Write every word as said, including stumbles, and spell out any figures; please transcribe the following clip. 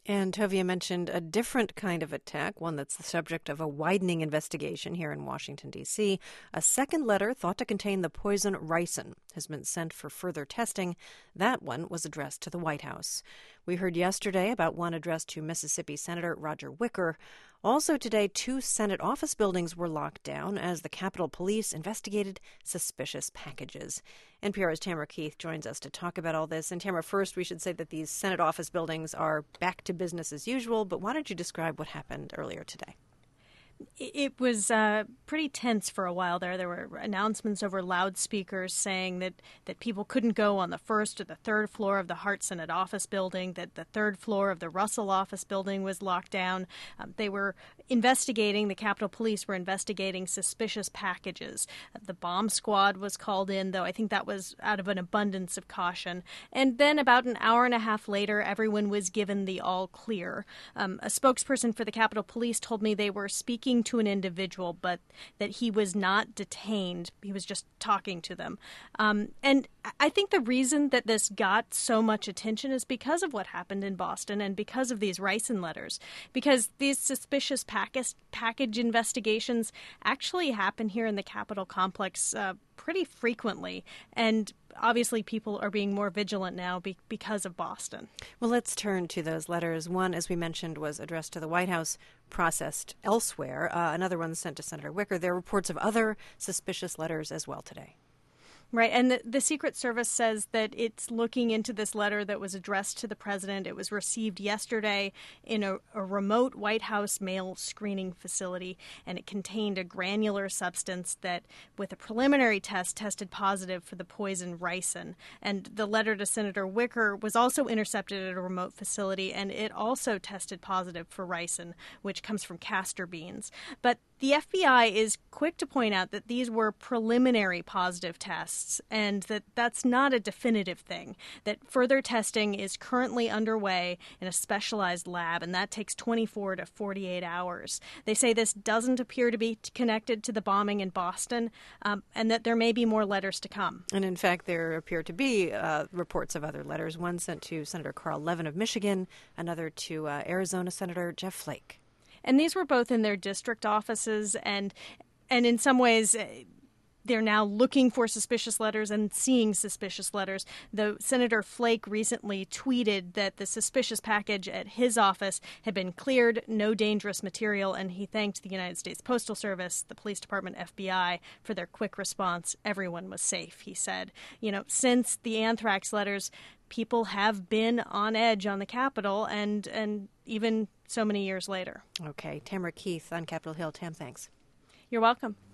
And Tovia mentioned a different kind of attack, one that's the subject of a widening investigation here in Washington, D C. A second letter thought to contain the poison ricin has been sent for further testing. That one was addressed to the White House. We heard yesterday about one addressed to Mississippi Senator Roger Wicker. Also today, two Senate office buildings were locked down as the Capitol Police investigated suspicious packages. N P R's Tamara Keith joins us to talk about all this. And Tamara, first we should say that these Senate office buildings are back to business as usual, but why don't you describe what happened earlier today? It was uh, pretty tense for a while there. There were announcements over loudspeakers saying that, that people couldn't go on the first or the third floor of the Hart Senate office building, that the third floor of the Russell office building was locked down. Um, they were investigating, the Capitol Police were investigating suspicious packages. The bomb squad was called in, though I think that was out of an abundance of caution. And then about an hour and a half later, everyone was given the all clear. Um, a spokesperson for the Capitol Police told me they were speaking to an individual, but that he was not detained. He was just talking to them. Um, and I think the reason that this got so much attention is because of what happened in Boston and because of these ricin letters. Because these suspicious package, package investigations actually happen here in the Capitol complex uh, pretty frequently. And obviously people are being more vigilant now be- because of Boston. Well, let's turn to those letters. One, as we mentioned, was addressed to the White House, processed elsewhere. Uh, another one sent to Senator Wicker. There are reports of other suspicious letters as well today. Right. And the, the Secret Service says that it's looking into this letter that was addressed to the president. It was received yesterday in a, a remote White House mail screening facility, and it contained a granular substance that, with a preliminary test, tested positive for the poison ricin. And the letter to Senator Wicker was also intercepted at a remote facility, and it also tested positive for ricin, which comes from castor beans. But the F B I is quick to point out that these were preliminary positive tests and that that's not a definitive thing, that further testing is currently underway in a specialized lab, and that takes twenty-four to forty-eight hours. They say this doesn't appear to be connected to the bombing in Boston, um, and that there may be more letters to come. And in fact, there appear to be uh, reports of other letters, one sent to Senator Carl Levin of Michigan, another to uh, Arizona Senator Jeff Flake. And these were both in their district offices, and and in some ways they're now looking for suspicious letters and seeing suspicious letters. Though Senator Flake recently tweeted that the suspicious package at his office had been cleared, no dangerous material, and he thanked the United States Postal Service, the police department, F B I for their quick response. Everyone was safe, he said. You know, since the anthrax letters, people have been on edge on the Capitol, and and even so many years later. Okay. Tamara Keith on Capitol Hill. Tam, thanks. You're welcome.